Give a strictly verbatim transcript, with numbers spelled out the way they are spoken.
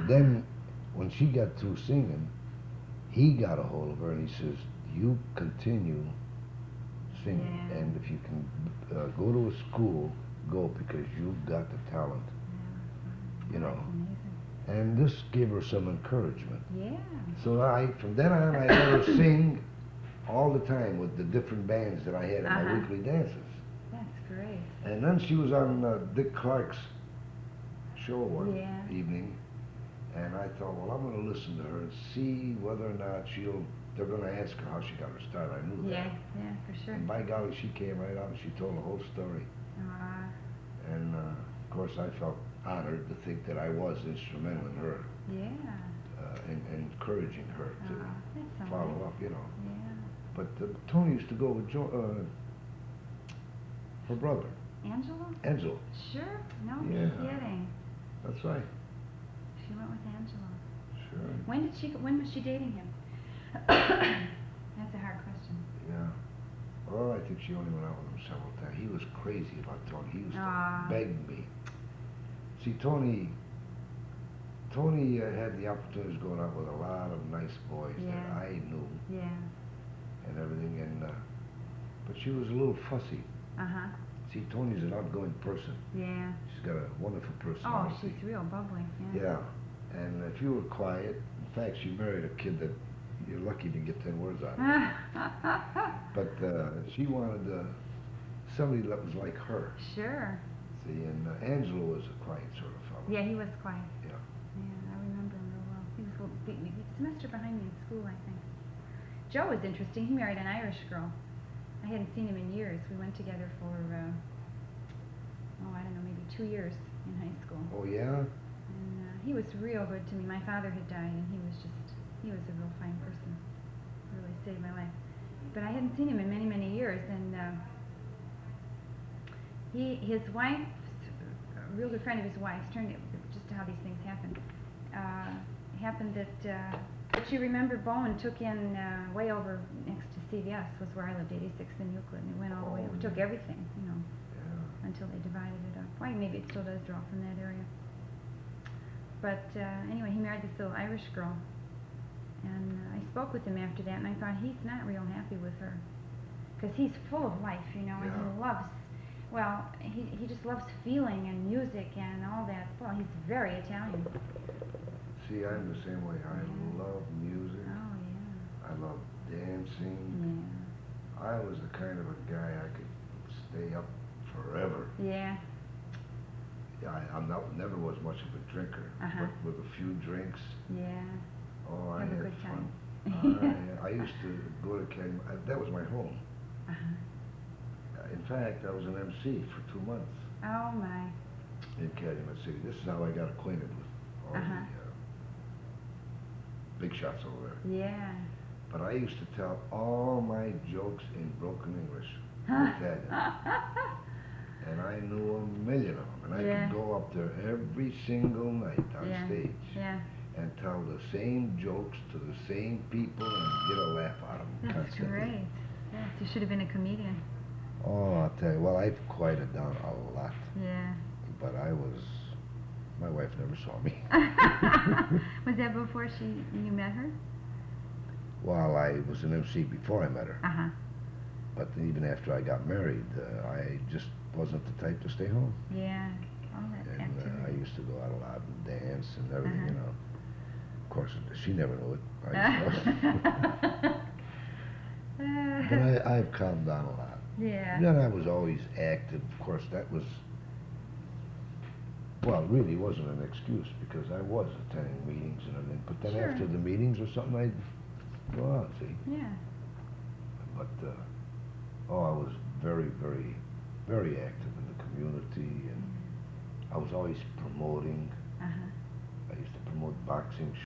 And then when she got through singing, he got a hold of her and he says, you continue singing. Yeah. And if you can uh, go to a school, go, because you've got the talent, Yeah. you know. That's amazing. And this gave her some encouragement. Yeah. So I, from then on, I let her sing all the time with the different bands that I had at Uh-huh. my weekly dances. That's great. And then she was on uh, Dick Clark's show one Yeah. evening, and I thought, well, I'm going to listen to her and see whether or not she'll, they're going to ask her how she got her start. I knew Yeah, that. yeah, for sure. And by golly, she came right out and she told the whole story. Uh, And uh, of course, I felt honored to think that I was instrumental in her, yeah. uh, in, in encouraging her to Uh, that's follow amazing. up, you know. Yeah. But uh, Tony used to go with jo- uh, her brother, Angela? Enzo. Sure. No Yeah. kidding. That's right. She went with Angela. Sure. When did she? When was she dating him? That's a hard question. Yeah. Well, I think she only went out with him several times. He was crazy about Tony. He used Ah. to beg me. See, Tony, Tony uh, had the opportunities going out with a lot of nice boys Yeah. that I knew Yeah. and everything, and uh, but she was a little fussy. Uh huh. See, Tony's an outgoing person. Yeah. She's got a wonderful Oh, personality. she's real bubbly. Yeah. Yeah, and if you were quiet, in fact, she married a kid that you're lucky to get ten words out of. Yeah. But uh, she wanted uh, somebody that was like her. Sure. See, and uh, Angelo was a quiet sort of fellow. Yeah, he was quiet. Yeah. Yeah, I remember him real well. He was a little, be- be- semester behind me in school, I think. Joe was interesting. He married an Irish girl. I hadn't seen him in years. We went together for, uh, oh, I don't know, maybe two years in high school. Oh yeah. And uh, he was real good to me. My father had died, and he was just, he was a real fine person. Really saved my life. But I hadn't seen him in many, many years, and uh, he, his wife, a real good friend of his wife's, turned it, just how these things happen. Uh, happened that uh, she remembered Bowen took in uh, way over next to C V S, was where I lived, eighty-sixth and Euclid, and it went all the way. Oh, It took yeah. everything, you know, Yeah. until they divided it up. Why, maybe it still does draw from that area. But uh, anyway, he married this little Irish girl, and uh, I spoke with him after that, and I thought he's not real happy with her, because he's full of life, you know, and Yeah. he loves, well, he he just loves feeling and music and all that. Well, he's very Italian. See, I'm the same way. I Yeah. love music. Oh yeah. I love dancing. Yeah. I was the kind of a guy I could stay up forever. Yeah. Yeah, I, I'm not, never was much of a drinker, Uh-huh. but with a few drinks, Yeah. oh, I Have a had good fun. time. I, I used to go to Canyon. I, that was my home. Uh-huh. Uh, In fact, I was an M C for two months Oh my. in Calumet City. This is how I got acquainted with all Uh-huh. the uh, big shots over there. Yeah. But I used to tell all my jokes in broken English, Huh. Italian, and I knew a million of them. And I Yeah. could go up there every single night on Yeah. stage Yeah. and tell the same jokes to the same people and get a laugh out of them That's constantly. great. Yes, you should have been a comedian. Oh, I'll tell you. Well, I've quieted down a lot, Yeah. but I was. My wife never saw me. Was that before she you met her? Well, I was an M C before I met her, Uh huh. but even after I got married, uh, I just wasn't the type to stay home. Yeah. All that And uh, I activity. used to go out a lot and dance and everything, Uh-huh. you know. Of course, she never knew it. I just know. But I, I've calmed down a lot. Yeah. Then I was always active. Of course, that was, well, it really wasn't an excuse because I was attending meetings and everything. But then Sure. after the meetings or something, I'd go out, see. Yeah. But, uh, oh, I was very, very, very active in the community, and I was always promoting. Uh huh. I used to promote boxing